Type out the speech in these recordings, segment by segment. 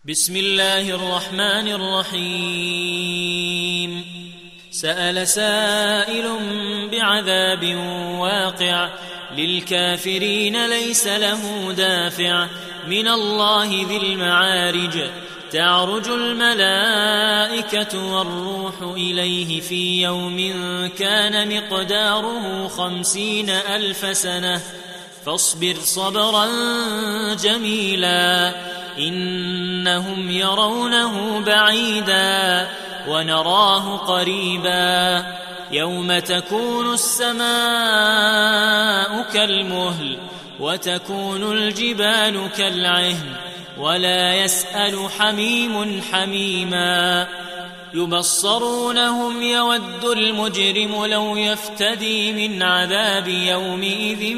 بسم الله الرحمن الرحيم. سأل سائل بعذاب واقع للكافرين ليس له دافع من الله ذي المعارج تعرج الملائكة والروح إليه في يوم كان مقداره 50,000 سنة فاصبر صبرا جميلا إنهم يرونه بعيدا ونراه قريبا يوم تكون السماء كالمهل وتكون الجبال كالعهن ولا يسأل حميم حميما يبصرونهم يود المجرم لو يفتدي من عذاب يومئذ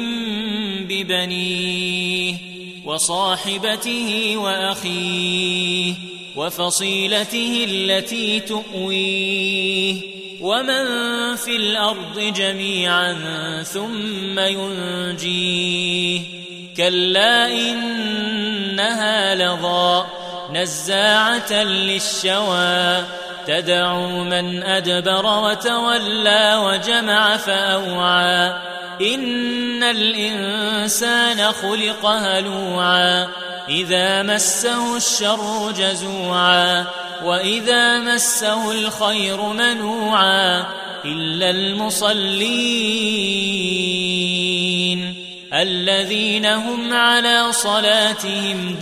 ببنيه وصاحبته وأخيه وفصيلته التي تؤويه ومن في الأرض جميعا ثم ينجيه كلا إنها لظى نزاعة للشوى تدعو من أدبر وتولى وجمع فأوعى إن الإنسان خلق هلوعا إذا مسه الشر جزوعا وإذا مسه الخير منوعا إلا المصلين الذين هم على صلاتهم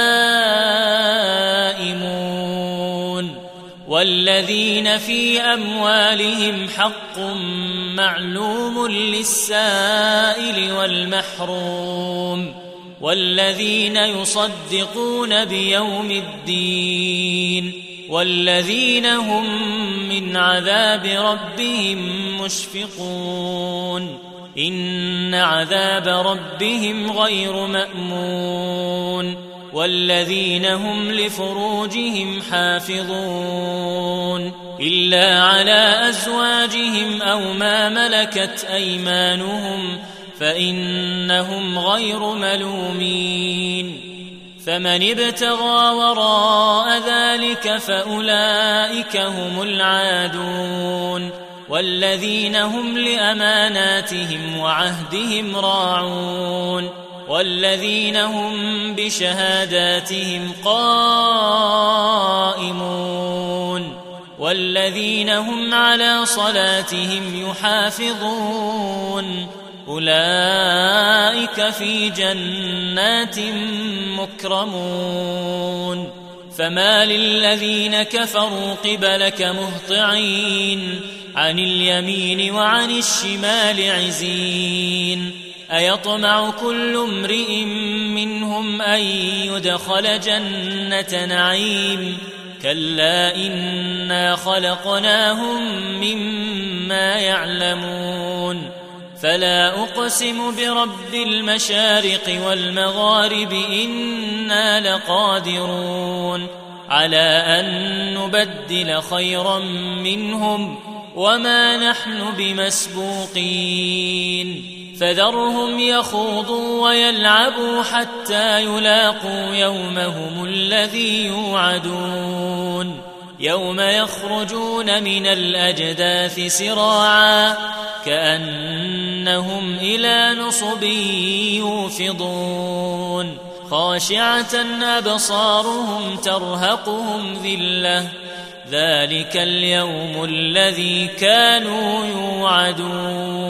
دائمون والذين في أموالهم حق معلوم للسائل والمحروم والذين يصدقون بيوم الدين والذين هم من عذاب ربهم مشفقون إن عذاب ربهم غير مأمون والذين هم لفروجهم حافظون إلا على أزواجهم أو ما ملكت أيمانهم فإنهم غير ملومين فمن ابتغى وراء ذلك فأولئك هم العادون والذين هم لأماناتهم وعهدهم راعون والذين هم بشهاداتهم قائمون والذين هم على صلاتهم يحافظون أولئك في جنات مكرمون فما للذين كفروا قبلك مهطعين عن اليمين وعن الشمال عزين أيطمع كل امرئ منهم أن يدخل جنة نعيم كلا إنا خلقناهم مما يعلمون فلا أقسم برب المشارق والمغارب إنا لقادرون على أن نبدل خيرا منهم وما نحن بمسبوقين فذرهم يخوضوا ويلعبوا حتى يلاقوا يومهم الذي يوعدون يوم يخرجون من الأجداث سراعا كأنهم إلى نصب يوفضون خاشعة أبصارهم ترهقهم ذلة ذلك اليوم الذي كانوا يوعدون